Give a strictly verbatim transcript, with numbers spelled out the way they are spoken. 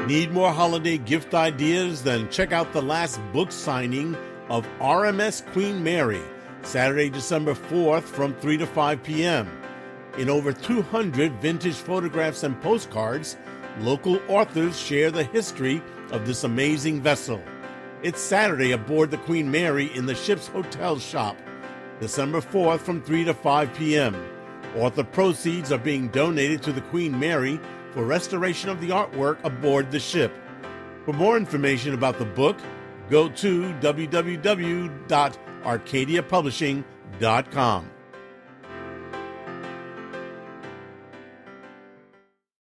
Need more holiday gift ideas? Then check out the last book signing of R M S Queen Mary, Saturday, December fourth from three to five p.m. In over two hundred vintage photographs and postcards, local authors share the history of this amazing vessel. It's Saturday aboard the Queen Mary in the ship's hotel shop, December fourth from three to five p.m. Author proceeds are being donated to the Queen Mary for restoration of the artwork aboard the ship. For more information about the book, go to w w w dot arcadia publishing dot com.